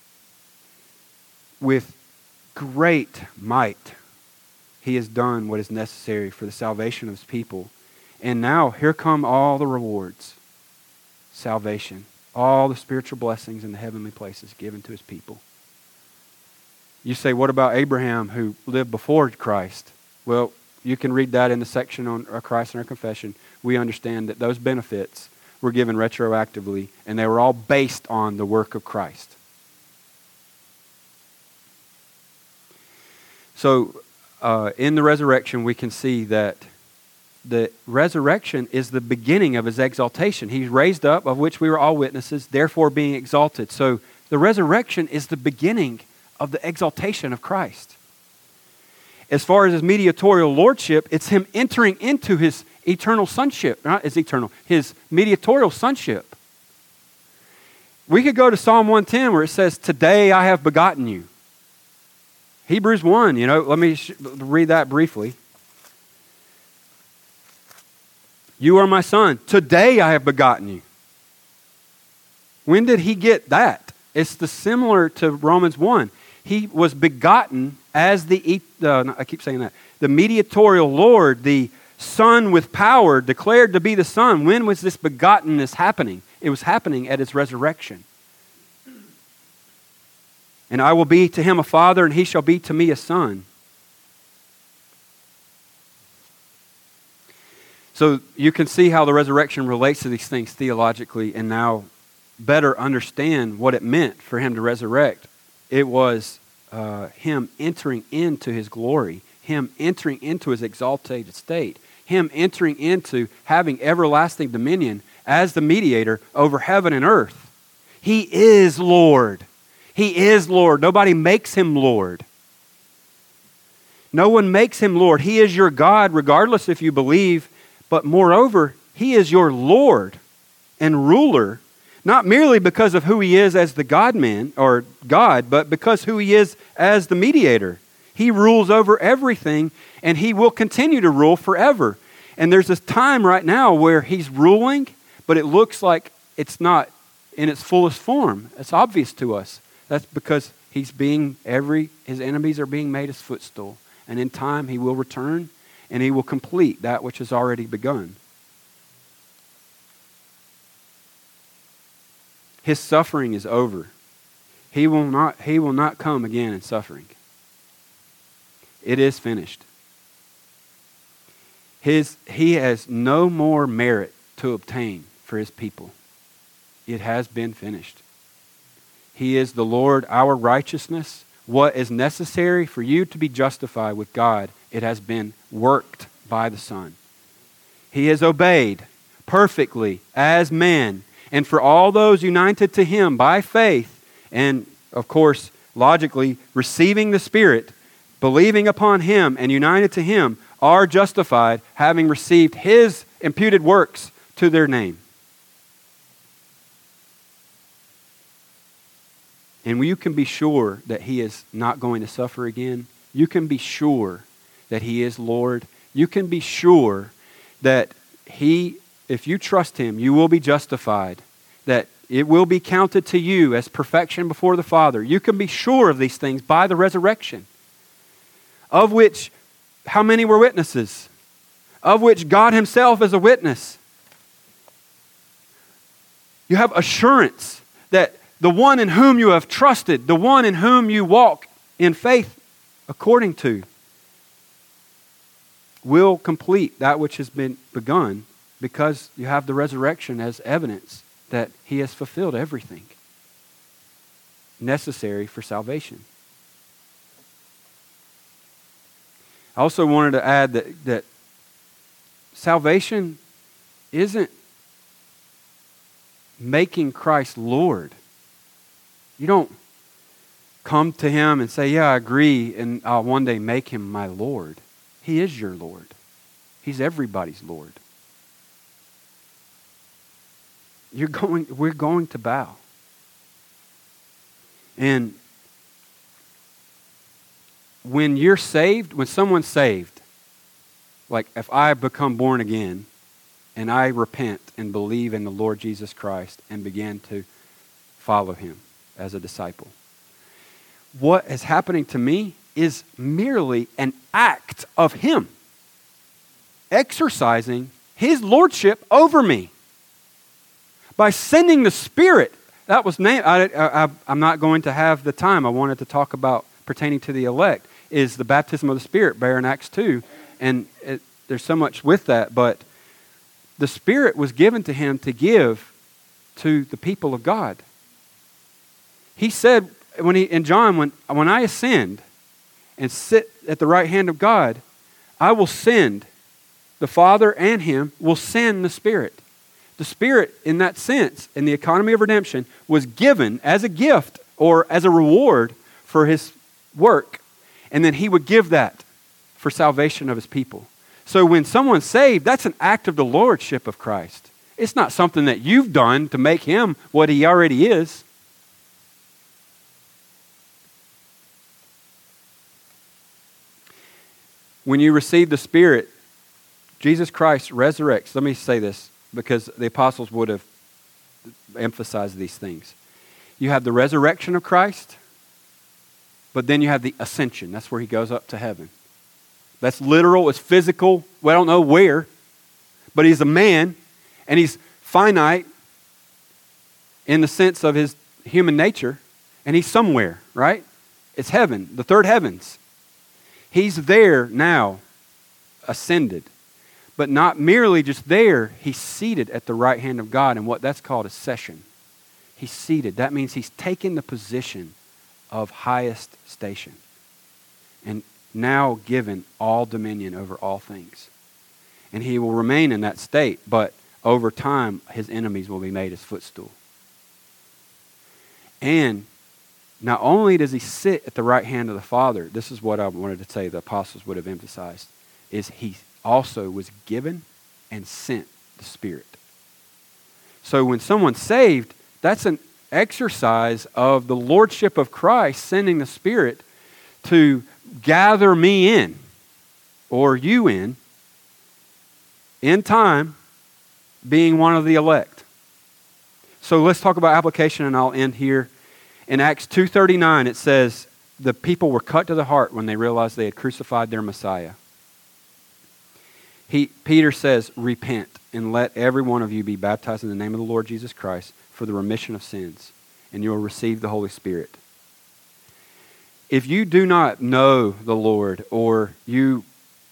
With great might, he has done what is necessary for the salvation of his people. And now, here come all the rewards. Salvation. All the spiritual blessings in the heavenly places given to his people. You say, what about Abraham who lived before Christ? Well, you can read that in the section on Christ and our confession. We understand that those benefits were given retroactively, and they were all based on the work of Christ. So, uh, in the resurrection, we can see that the resurrection is the beginning of his exaltation. He's raised up, of which we were all witnesses, therefore being exalted. So, the resurrection is the beginning of the exaltation of Christ. As far as his mediatorial lordship, it's him entering into his eternal sonship. Not his eternal, his mediatorial sonship. We could go to Psalm one ten where it says, "Today I have begotten you." Hebrews one, you know, let me sh- read that briefly. "You are my son. Today I have begotten you." When did he get that? It's the similar to Romans one. He was begotten as the, uh, I keep saying that, the mediatorial Lord, the Son with power, declared to be the Son. When was this begottenness happening? It was happening at his resurrection. "And I will be to him a father, and he shall be to me a son." So you can see how the resurrection relates to these things theologically, and now better understand what it meant for him to resurrect. It was uh, him entering into his glory, him entering into his exalted state, him entering into having everlasting dominion as the mediator over heaven and earth. He is Lord. He is Lord. Nobody makes him Lord. No one makes him Lord. He is your God, regardless if you believe. But moreover, he is your Lord and ruler, not merely because of who he is as the God-man or God, but because who he is as the mediator. He rules over everything, and he will continue to rule forever. And there's this time right now where he's ruling, but it looks like it's not in its fullest form. It's obvious to us. That's because He's being, every, his enemies are being made his footstool. And in time he will return and he will complete that which has already begun. His suffering is over. He will not, he will not come again in suffering. It is finished. His, he has no more merit to obtain for his people. It has been finished. He is the Lord, our righteousness. What is necessary for you to be justified with God, it has been worked by the Son. He has obeyed perfectly as man. And for all those united to him by faith, and of course, logically, receiving the Spirit, believing upon him and united to him, are justified, having received his imputed works to their name. And you can be sure that he is not going to suffer again. You can be sure that he is Lord. You can be sure that he, if you trust him, you will be justified. That it will be counted to you as perfection before the Father. You can be sure of these things by the resurrection. Of which, how many were witnesses? Of which God himself is a witness. You have assurance that the one in whom you have trusted, the one in whom you walk in faith according to, will complete that which has been begun, because you have the resurrection as evidence that he has fulfilled everything necessary for salvation. I also wanted to add that, that salvation isn't making Christ Lord. You don't come to him and say, yeah, I agree, and I'll one day make him my Lord. He is your Lord. He's everybody's Lord. You're going, we're going to bow. And when you're saved, when someone's saved, like if I become born again and I repent and believe in the Lord Jesus Christ and begin to follow him as a disciple, what is happening to me is merely an act of him exercising his lordship over me. By sending the Spirit, that was named, I, I, I'm not going to have the time. I wanted to talk about pertaining to the elect, is the baptism of the Spirit, there in Acts two. And it, there's so much with that, but the Spirit was given to him to give to the people of God. He said, when he in John, when, when I ascend and sit at the right hand of God, I will send, the Father and him will send the Spirit. The Spirit, in that sense, in the economy of redemption, was given as a gift or as a reward for his work. And then he would give that for salvation of his people. So when someone's saved, that's an act of the lordship of Christ. It's not something that you've done to make him what he already is. When you receive the Spirit, Jesus Christ resurrects. Let me say this, because the apostles would have emphasized these things. You have the resurrection of Christ, but then you have the ascension. That's where he goes up to heaven. That's literal, it's physical. We don't know where, but he's a man, and he's finite in the sense of his human nature, and he's somewhere, right? It's heaven, the third heavens. He's there now, ascended. But not merely just there, he's seated at the right hand of God, and what that's called a session. He's seated. That means he's taken the position of highest station and now given all dominion over all things. And he will remain in that state, but over time, his enemies will be made his footstool. And not only does he sit at the right hand of the Father, this is what I wanted to say the apostles would have emphasized, is he also was given and sent the Spirit. So when someone's saved, that's an exercise of the lordship of Christ sending the Spirit to gather me in, or you in, in time, being one of the elect. So let's talk about application, and I'll end here. In Acts two thirty-nine, it says, the people were cut to the heart when they realized they had crucified their Messiah. He, Peter says, repent and let every one of you be baptized in the name of the Lord Jesus Christ for the remission of sins, and you will receive the Holy Spirit. If you do not know the Lord, or you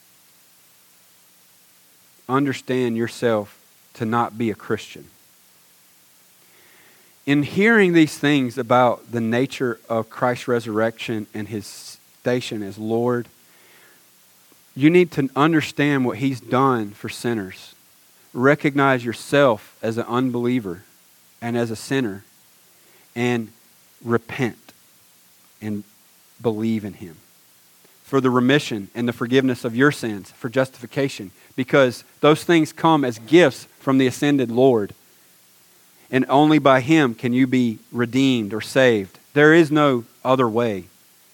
understand yourself to not be a Christian, in hearing these things about the nature of Christ's resurrection and his station as Lord, you need to understand what he's done for sinners. Recognize yourself as an unbeliever and as a sinner, and repent and believe in him for the remission and the forgiveness of your sins, for justification, because those things come as gifts from the ascended Lord. And only by him can you be redeemed or saved. There is no other way.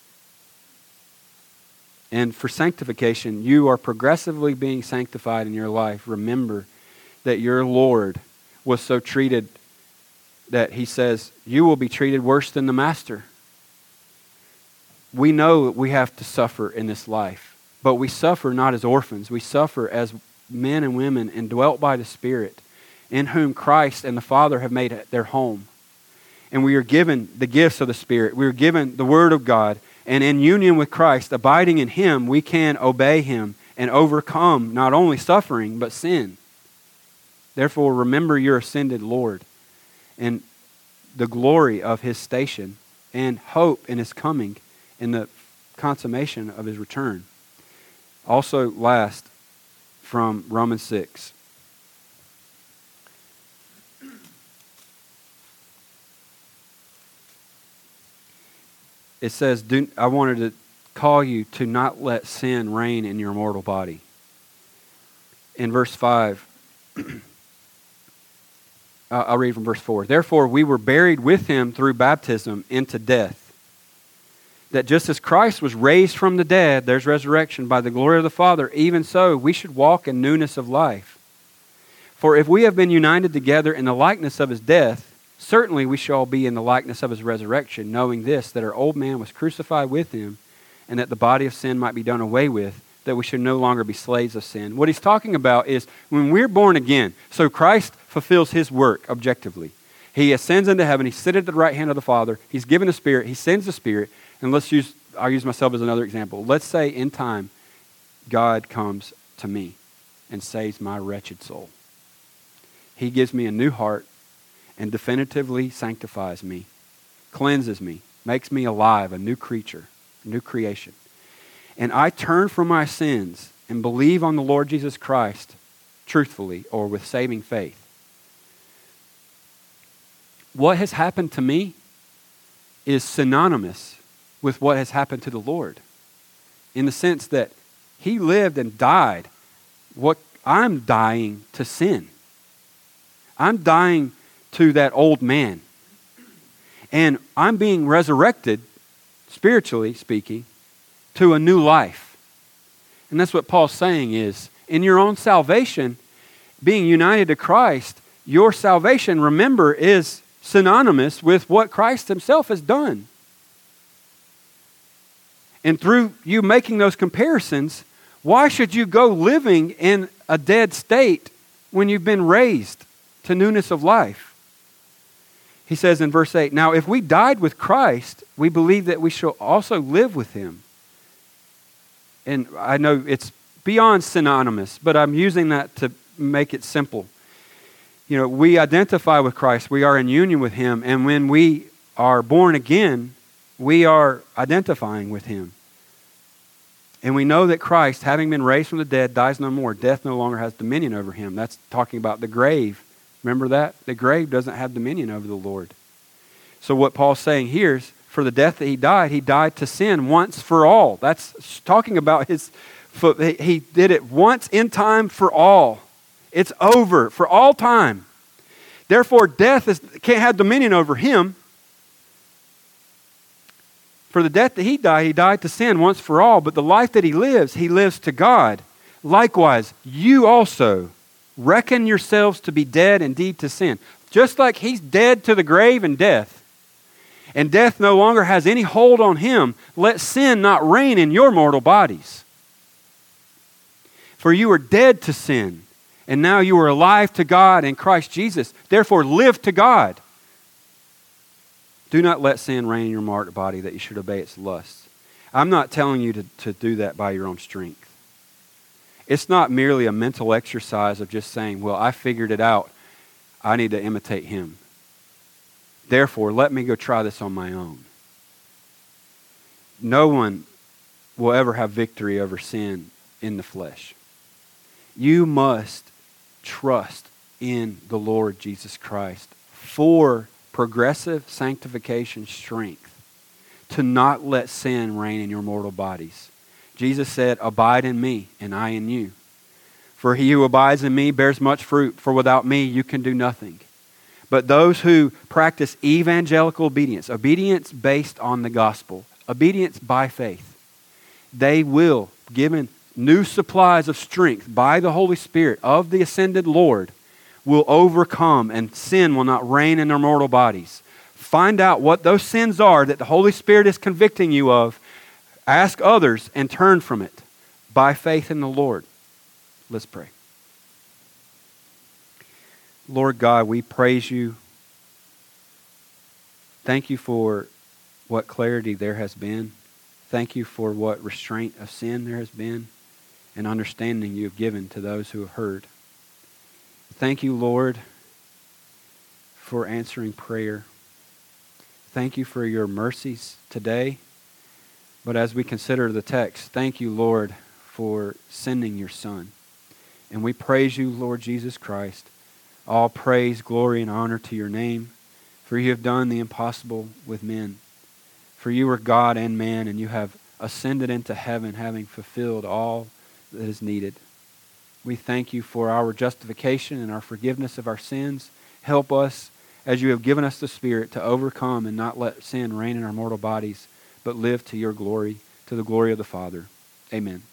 And for sanctification, you are progressively being sanctified in your life. Remember that your Lord was so treated that he says, you will be treated worse than the master. We know that we have to suffer in this life, but we suffer not as orphans. We suffer as men and women indwelt by the Spirit, in whom Christ and the Father have made their home. And we are given the gifts of the Spirit. We are given the Word of God. And in union with Christ, abiding in him, we can obey him and overcome not only suffering, but sin. Therefore, remember your ascended Lord and the glory of his station, and hope in his coming in the consummation of his return. Also, last, from Romans six. It says, Do, I wanted to call you to not let sin reign in your mortal body. In verse five, I'll read from verse four. Therefore, we were buried with him through baptism into death, that just as Christ was raised from the dead, there's resurrection by the glory of the Father, even so we should walk in newness of life. For if we have been united together in the likeness of his death, certainly we shall be in the likeness of his resurrection, knowing this, that our old man was crucified with him, and that the body of sin might be done away with, that we should no longer be slaves of sin. What he's talking about is when we're born again, so Christ fulfills his work objectively. He ascends into heaven, he's seated at the right hand of the Father, he's given the Spirit, he sends the Spirit, and let's use, I'll use myself as another example. Let's say in time, God comes to me and saves my wretched soul. He gives me a new heart, and definitively sanctifies me, cleanses me, makes me alive, a new creature, a new creation. And I turn from my sins and believe on the Lord Jesus Christ truthfully or with saving faith. What has happened to me is synonymous with what has happened to the Lord, in the sense that he lived and died what I'm dying to sin. I'm dying to that old man. And I'm being resurrected, spiritually speaking, to a new life. And that's what Paul's saying is, in your own salvation, being united to Christ, your salvation, remember, is synonymous with what Christ himself has done. And through you making those comparisons, why should you go living in a dead state when you've been raised to newness of life? He says in verse eight, now if we died with Christ, we believe that we shall also live with him. And I know it's beyond synonymous, but I'm using that to make it simple. You know, we identify with Christ, we are in union with him, and when we are born again, we are identifying with him. And we know that Christ, having been raised from the dead, dies no more. Death no longer has dominion over him. That's talking about the grave. Remember that? The grave doesn't have dominion over the Lord. So what Paul's saying here is, for the death that he died, he died to sin once for all. That's talking about his, he did it once in time for all. It's over for all time. Therefore, death is, can't have dominion over him. For the death that he died, he died to sin once for all. But the life that he lives, he lives to God. Likewise, you also reckon yourselves to be dead indeed to sin. Just like he's dead to the grave and death, and death no longer has any hold on him, let sin not reign in your mortal bodies. For you are dead to sin, and now you are alive to God in Christ Jesus. Therefore, live to God. Do not let sin reign in your mortal body that you should obey its lusts. I'm not telling you to, to do that by your own strength. It's not merely a mental exercise of just saying, well, I figured it out. I need to imitate him. Therefore, let me go try this on my own. No one will ever have victory over sin in the flesh. You must trust in the Lord Jesus Christ for progressive sanctification strength to not let sin reign in your mortal bodies. Jesus said, abide in me and I in you. For he who abides in me bears much fruit, for without me you can do nothing. But those who practice evangelical obedience, obedience based on the gospel, obedience by faith, they will, given new supplies of strength by the Holy Spirit of the ascended Lord, will overcome and sin will not reign in their mortal bodies. Find out what those sins are that the Holy Spirit is convicting you of. Ask others and turn from it by faith in the Lord. Let's pray. Lord God, we praise you. Thank you for what clarity there has been. Thank you for what restraint of sin there has been and understanding you have given to those who have heard. Thank you, Lord, for answering prayer. Thank you for your mercies today. But as we consider the text, thank you, Lord, for sending your Son. And we praise you, Lord Jesus Christ. All praise, glory, and honor to your name, for you have done the impossible with men. For you are God and man, and you have ascended into heaven, having fulfilled all that is needed. We thank you for our justification and our forgiveness of our sins. Help us, as you have given us the Spirit, to overcome and not let sin reign in our mortal bodies, but live to your glory, to the glory of the Father. Amen.